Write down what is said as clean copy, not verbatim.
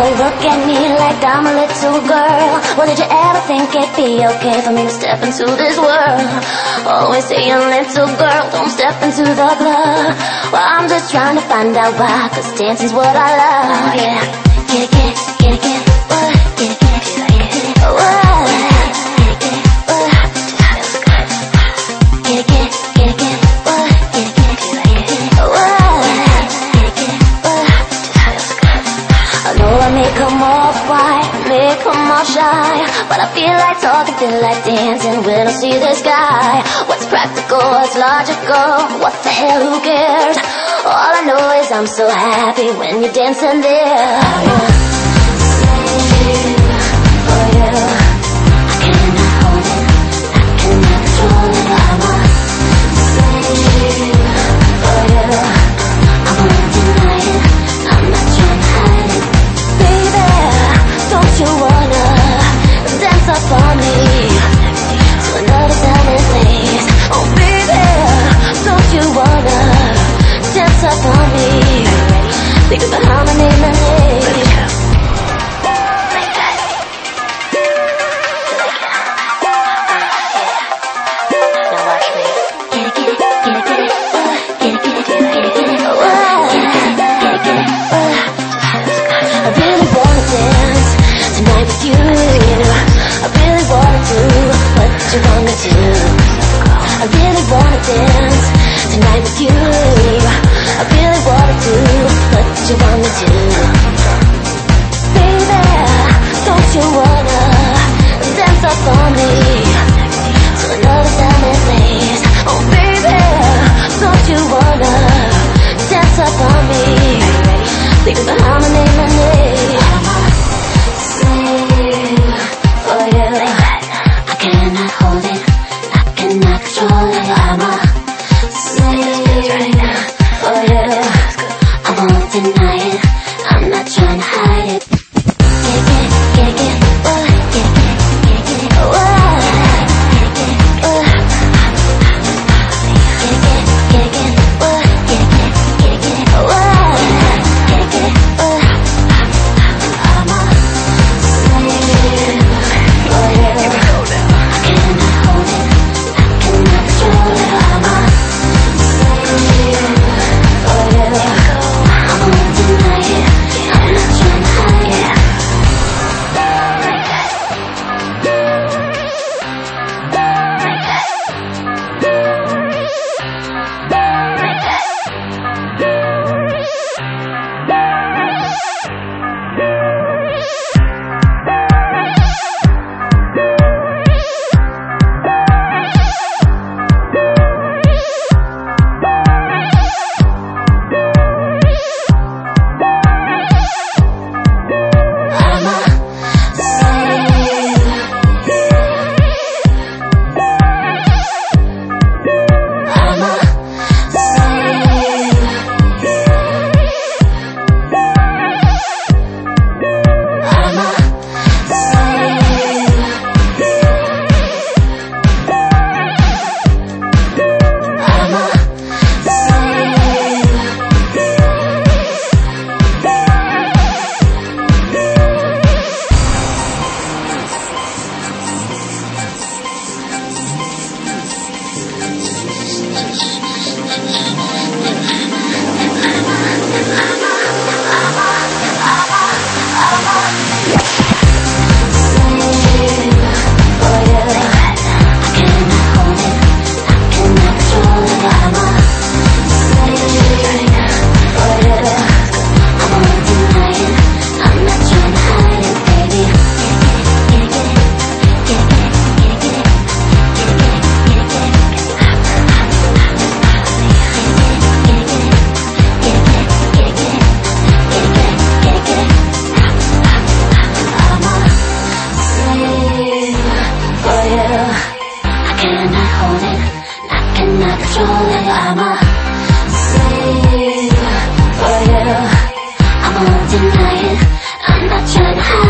look at me like I'm a little girl. Well, did you ever think it'd be okay for me to step into this world? Always saying, little girl, don't step into the club. Well, I'm just trying to find out why, 'cause dancing's what I love. Yeah, get it, get it, get it, get it, what? Get it, get it, get it, get it, what? Get it, get it, what? Feels good. Get it, get it, get it, get it, what? Get it, get it, get it, get it, what? Get it, get it, what? Feels good. I know I may come off white, may come off shy, but I feel like talking, feel like dancing when I see this guy. What's practical, what's logical, what the hell, who cares? All I know is I'm so happy when you're dancing there. Slave for you, I cannot hold it, I cannot control it. I'm a slave for you, I won't deny it, I'm not trying to hide it. Baby, don't you wanna dance up on me to another time and place? Oh baby, don't you wanna dance up on me? Think about how my name is. Like that. Now watch me. Get it, get it, get it, get it. Get it, get it, get it, get it, get it. Get it, get it, I really wanna dance tonight with you. I really wanna do what you want me to. I really wanna dance tonight with you. I really wanna do what you want me to. Baby, don't you wanna dance up on me to another time and place? Oh baby, don't you wanna dance up on me? Think about how my name is. I'm a slave for you. I cannot hold it, I cannot control it. I'm a slave for you, I won't deny it, I'm not trying to hide it. Get it, get it, get it, get it, what? Get it, get it, get it, get it, what? Get it, get it, what? Get it, get it, get it, get it, what? Get it, get it, get it, get it, what? Get it, get it, what? I'm a slave for you. I cannot hold it, I cannot control it. I'm a slave for you. I won't deny it, I'm not trying to hide it. Like that. Like that. Like that. I'm a slave. I'm a slave. I'm a slave. I'm a I'm a slave for you. I won't deny it, I'm not trying to hide it.